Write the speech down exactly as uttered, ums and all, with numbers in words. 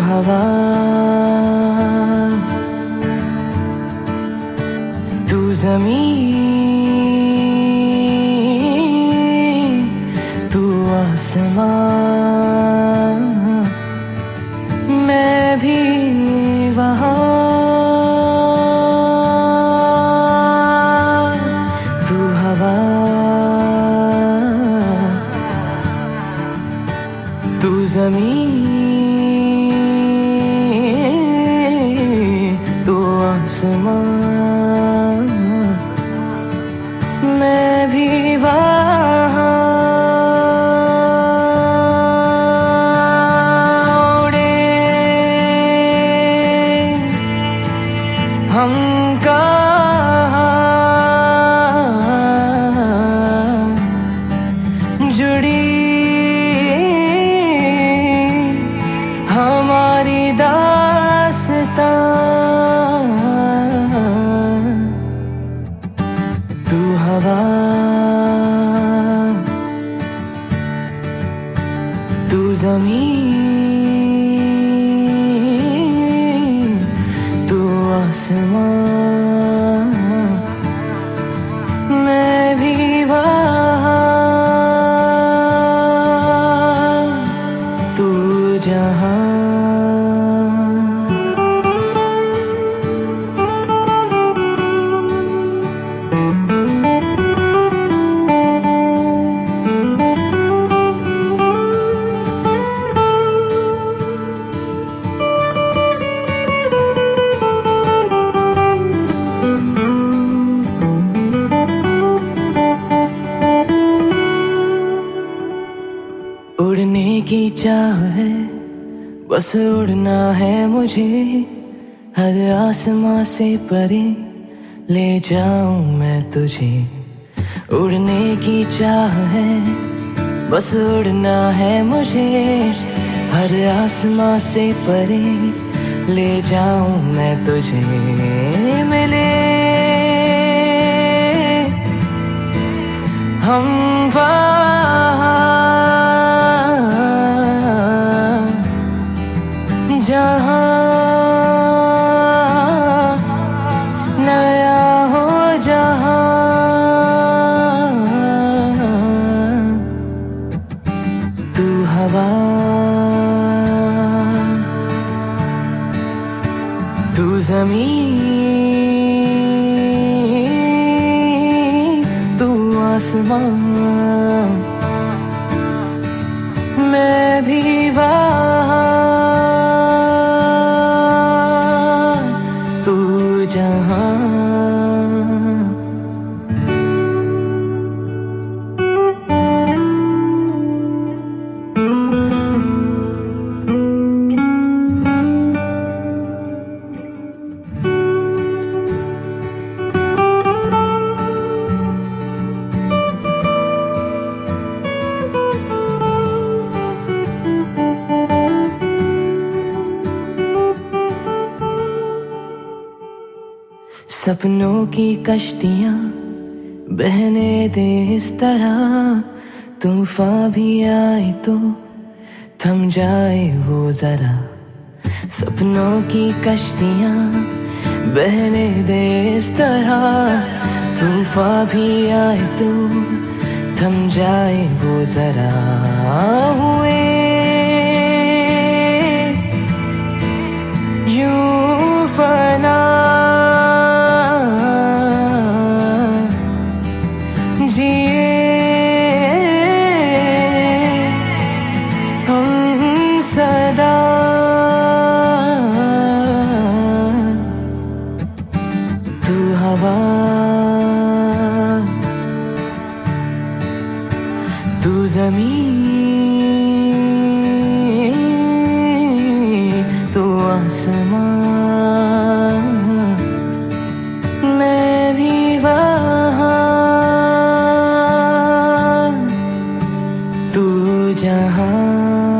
हवा, तू ज़मीन, तू आसमां, मैं भी वहाँ। तू हवा, तू ज़मीन, तू आसमां, मैं भी वहाँ। उड़े हम कहाँ, जुड़ी हमारी दास्तां। तू हवा, तू ज़मीन, तू आसमां, मैं भी वहाँ। तू जहाँ, उड़ने की चाह है, बस उड़ना है मुझे। हर आसमां से परे ले जाऊं मैं तुझे। उड़ने की चाह है, बस उड़ना है मुझे। हर आसमां से परे ले जाऊं मैं तुझे। मिले हम वहाँ जहाँ नया हो जहाँ। तू हवा, तू ज़मीन, तू आसमां, मैं भी वहाँ। तू जहाँ, सपनों की कश्तियाँ बहने दे इस तरह। तूफान भी आए तो थम जाए वो जरा। सपनों की कश्तियाँ बहने दे इस तरह। तूफान भी आए तो थम जाए वो जरा। हुए यूं फना जिए हम सदा। तू हवा, तू ज़मीन, तू आसमां, मैं भी वहाँ। तू जहाँ